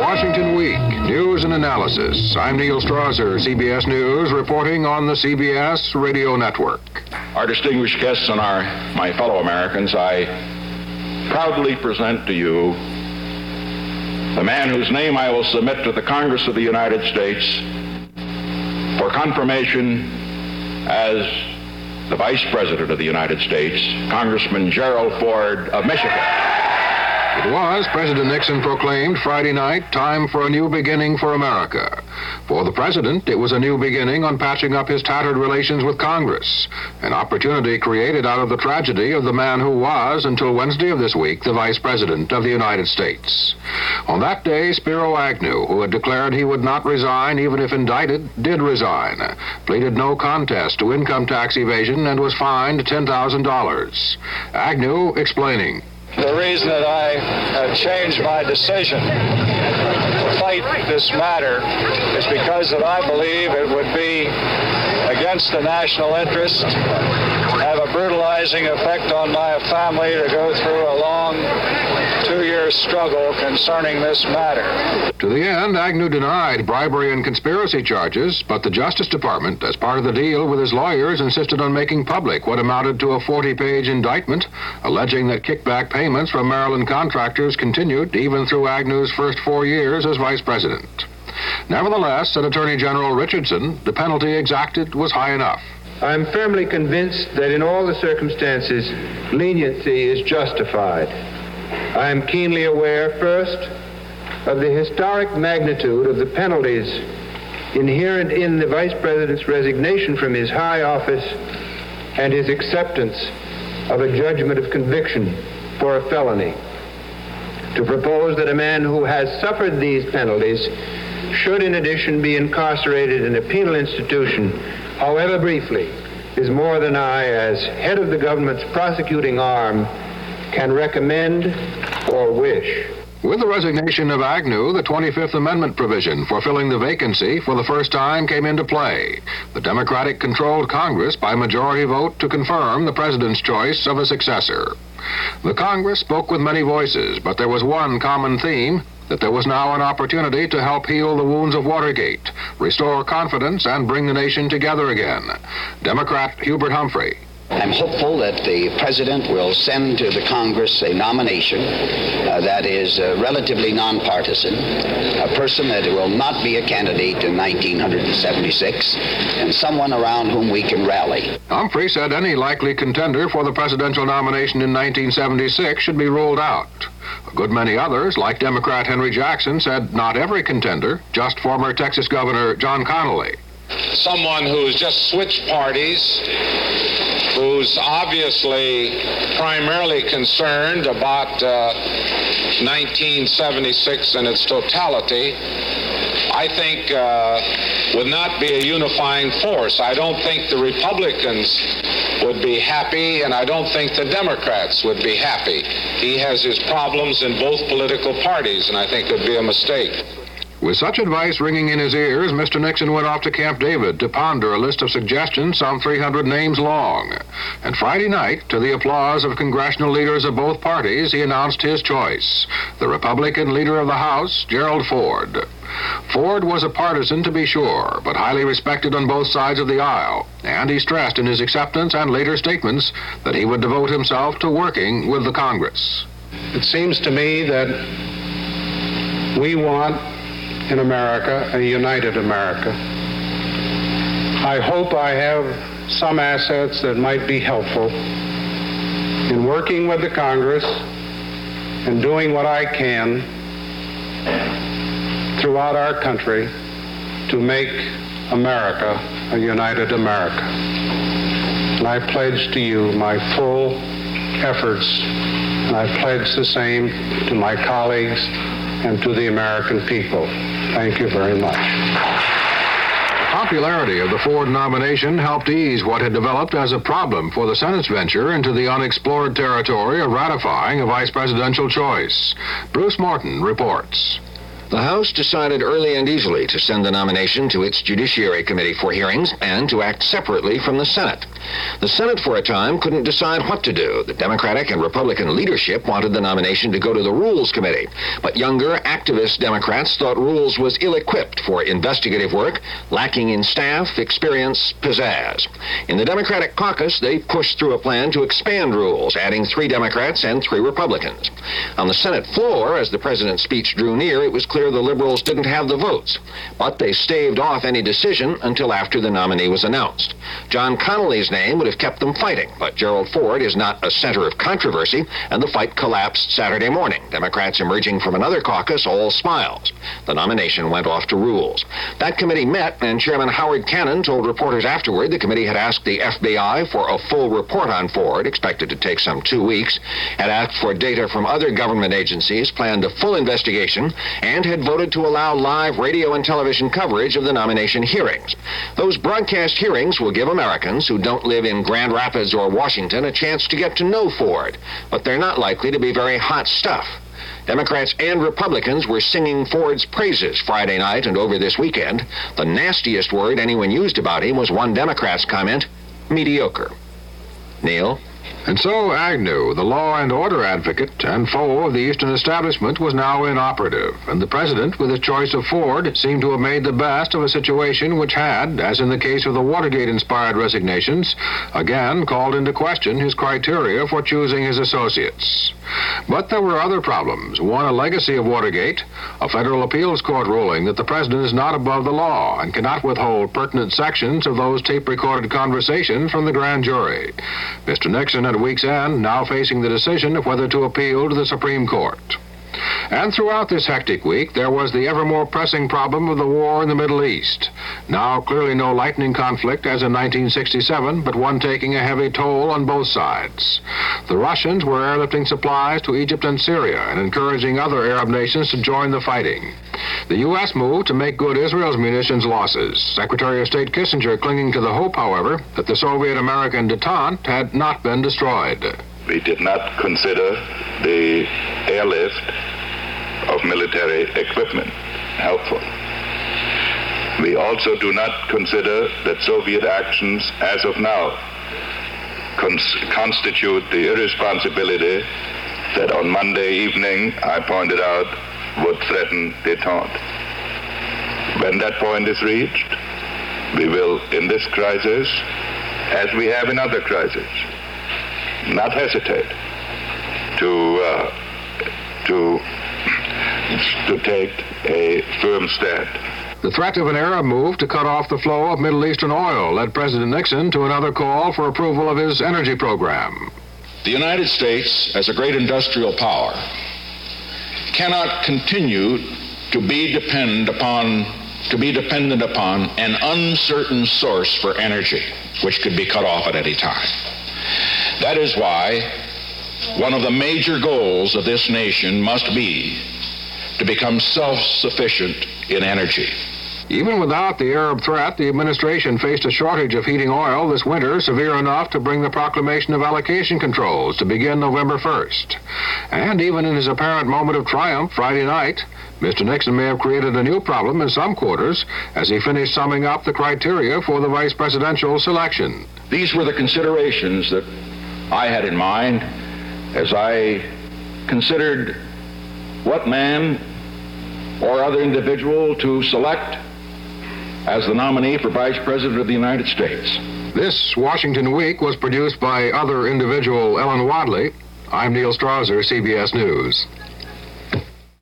Washington Week, news and analysis. I'm Neil Strasser, CBS News, reporting on the CBS Radio Network. Our distinguished guests and my fellow Americans, I proudly present to you the man whose name I will submit to the Congress of the United States for confirmation as the Vice President of the United States, Congressman Gerald Ford of Michigan. It was, President Nixon proclaimed Friday night, time for a new beginning for America. For the president, it was a new beginning on patching up his tattered relations with Congress, an opportunity created out of the tragedy of the man who was, until Wednesday of this week, the Vice President of the United States. On that day, Spiro Agnew, who had declared he would not resign even if indicted, did resign, pleaded no contest to income tax evasion, and was fined $10,000. Agnew explaining. The reason that I have changed my decision to fight this matter is because that I believe it would be against the national interest, have a brutalizing effect on my family to go through a long 2-year struggle concerning this matter. To the end, Agnew denied bribery and conspiracy charges, but the Justice Department, as part of the deal with his lawyers, insisted on making public what amounted to a 40-page indictment, alleging that kickback payments from Maryland contractors continued even through Agnew's first 4 years as vice president. Nevertheless, said Attorney General Richardson, the penalty exacted was high enough. I'm firmly convinced that in all the circumstances, leniency is justified. I am keenly aware, first, of the historic magnitude of the penalties inherent in the Vice President's resignation from his high office and his acceptance of a judgment of conviction for a felony. To propose that a man who has suffered these penalties should in addition be incarcerated in a penal institution, however briefly, is more than I, as head of the government's prosecuting arm, can recommend or wish. With the resignation of Agnew, the 25th Amendment provision for filling the vacancy for the first time came into play. The Democratic-controlled Congress, by majority vote, to confirm the president's choice of a successor. The Congress spoke with many voices, but there was one common theme, that there was now an opportunity to help heal the wounds of Watergate, restore confidence, and bring the nation together again. Democrat Hubert Humphrey. I'm hopeful that the President will send to the Congress a nomination that is relatively nonpartisan, a person that will not be a candidate in 1976, and someone around whom we can rally. Humphrey said any likely contender for the presidential nomination in 1976 should be ruled out. A good many others, like Democrat Henry Jackson, said not every contender, just former Texas Governor John Connally. Someone who's just switched parties, who's obviously primarily concerned about 1976 in its totality, I think would not be a unifying force. I don't think the Republicans would be happy, and I don't think the Democrats would be happy. He has his problems in both political parties, and I think it would be a mistake. With such advice ringing in his ears, Mr. Nixon went off to Camp David to ponder a list of suggestions some 300 names long. And Friday night, to the applause of congressional leaders of both parties, he announced his choice, the Republican leader of the House, Gerald Ford. Ford was a partisan, to be sure, but highly respected on both sides of the aisle, and he stressed in his acceptance and later statements that he would devote himself to working with the Congress. It seems to me that we want in America, a united America. I hope I have some assets that might be helpful in working with the Congress and doing what I can throughout our country to make America a united America. And I pledge to you my full efforts, and I pledge the same to my colleagues and to the American people. Thank you very much. The popularity of the Ford nomination helped ease what had developed as a problem for the Senate's venture into the unexplored territory of ratifying a vice presidential choice. Bruce Morton reports. The House decided early and easily to send the nomination to its Judiciary Committee for hearings and to act separately from the Senate. The Senate, for a time, couldn't decide what to do. The Democratic and Republican leadership wanted the nomination to go to the Rules Committee, but younger, activist Democrats thought Rules was ill-equipped for investigative work, lacking in staff, experience, pizzazz. In the Democratic caucus, they pushed through a plan to expand Rules, adding 3 Democrats and 3 Republicans. On the Senate floor, as the president's speech drew near, it was clear the liberals didn't have the votes, but they staved off any decision until after the nominee was announced. John Connolly's name would have kept them fighting, but Gerald Ford is not a center of controversy, and the fight collapsed Saturday morning. Democrats emerging from another caucus, all smiles. The nomination went off to Rules. That committee met, and Chairman Howard Cannon told reporters afterward the committee had asked the FBI for a full report on Ford, expected to take some 2 weeks, had asked for data from other government agencies, planned a full investigation, and had voted to allow live radio and television coverage of the nomination hearings. Those broadcast hearings will give Americans who don't live in Grand Rapids or Washington a chance to get to know Ford, but they're not likely to be very hot stuff. Democrats and Republicans were singing Ford's praises Friday night and over this weekend. The nastiest word anyone used about him was one Democrat's comment, mediocre. Neil? And so Agnew, the law and order advocate and foe of the Eastern establishment, was now inoperative, and the president, with his choice of Ford, seemed to have made the best of a situation which had, as in the case of the Watergate-inspired resignations, again called into question his criteria for choosing his associates. But there were other problems. One, a legacy of Watergate, a federal appeals court ruling that the president is not above the law and cannot withhold pertinent sections of those tape-recorded conversations from the grand jury. Mr. Nixon, at week's end, now facing the decision of whether to appeal to the Supreme Court. And throughout this hectic week, there was the ever more pressing problem of the war in the Middle East. Now clearly no lightning conflict as in 1967, but one taking a heavy toll on both sides. The Russians were airlifting supplies to Egypt and Syria and encouraging other Arab nations to join the fighting. The U.S. moved to make good Israel's munitions losses. Secretary of State Kissinger clinging to the hope, however, that the Soviet-American detente had not been destroyed. We did not consider the airlift of military equipment helpful. We also do not consider that Soviet actions as of now constitute the irresponsibility that on Monday evening I pointed out would threaten detente. When that point is reached, we will, in this crisis, as we have in other crises, not hesitate to take a firm stand. The threat of an Arab move to cut off the flow of Middle Eastern oil led President Nixon to another call for approval of his energy program. The United States, as a great industrial power, cannot continue to be dependent upon an uncertain source for energy, which could be cut off at any time. That is why one of the major goals of this nation must be to become self-sufficient in energy. Even without the Arab threat, the administration faced a shortage of heating oil this winter severe enough to bring the proclamation of allocation controls to begin November 1st. And even in his apparent moment of triumph Friday night, Mr. Nixon may have created a new problem in some quarters as he finished summing up the criteria for the vice presidential selection. These were the considerations that I had in mind as I considered what man or other individual to select as the nominee for Vice President of the United States. This Washington Week was produced by other individual Ellen Wadley. I'm Neil Strauser, CBS News.